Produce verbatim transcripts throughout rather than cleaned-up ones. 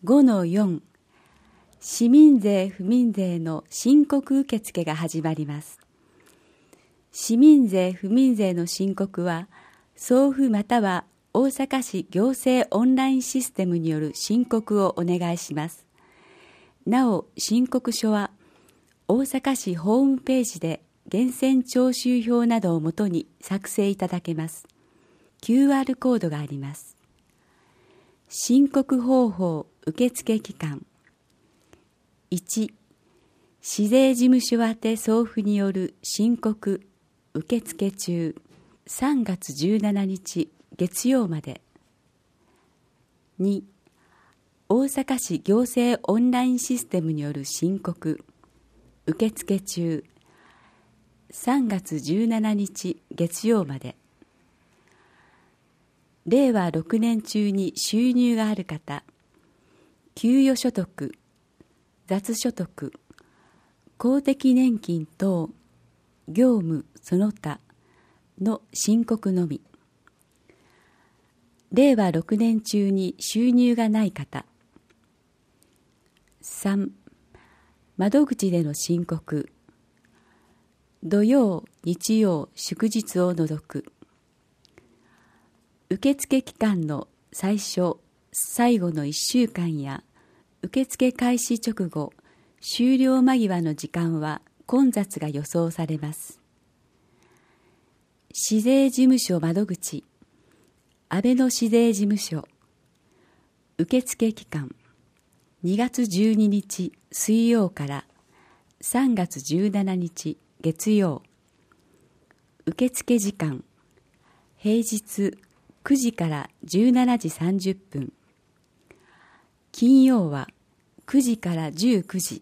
ごのよん 市民税・不民税の申告受付が始まります。市民税・不民税の申告は、送付または大阪市行政オンラインシステムによる申告をお願いします。なお、申告書は大阪市ホームページで源泉徴収票などをもとに作成いただけます。キューアール コードがあります。申告方法受付期間いち、市税事務所宛て送付による申告受付中さんがつじゅうしちにち月曜まで。に、大阪市行政オンラインシステムによる申告受付中さんがつじゅうしちにち月曜まで。れいわろくねん中に収入がある方、給与所得、雑所得、公的年金等、業務その他の申告のみ。れいわろくねん中に収入がない方。さん、窓口での申告、土曜、日曜、祝日を除く。受付期間の最初、最後のいっしゅうかんや受付開始直後、終了間際の時間は混雑が予想されます。市税事務所窓口、阿部野市税事務所、受付期間にがつじゅうににち水曜からさんがつじゅうしちにち月曜。受付時間平日くじからじゅうしちじさんじゅっぷん、金曜はくじからじゅうくじ。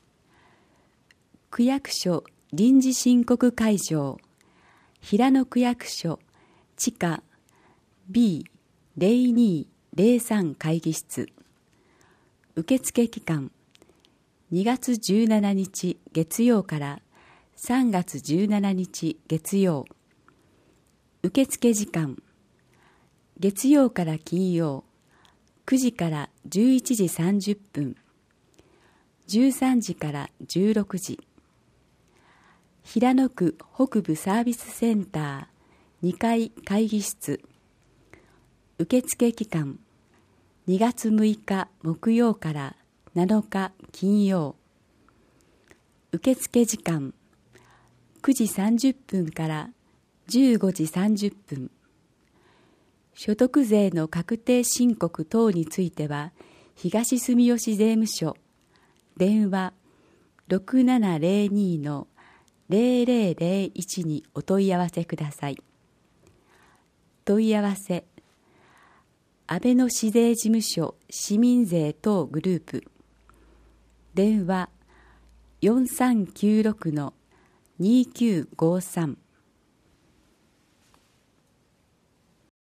区役所臨時申告会場、平野区役所地下 ビーぜろにぜろさん 会議室。受付期間にがつじゅうしちにち月曜からさんがつじゅうしちにち月曜。受付時間月曜から金曜くじからじゅういちじさんじゅっぷん、じゅうさんじからじゅうろくじ。平野区北部サービスセンターにかい会議室。受付期間にがつむいか木曜からなのか金曜。受付時間くじさんじゅっぷんからじゅうごじさんじゅっぷん。所得税の確定申告等については、東住吉税務署、電話 ろくななぜろに のぜろぜろぜろいち にお問い合わせください。問い合わせ、阿部野市税事務所市民税等グループ、電話 よんさんきゅうろくのにきゅうごさん。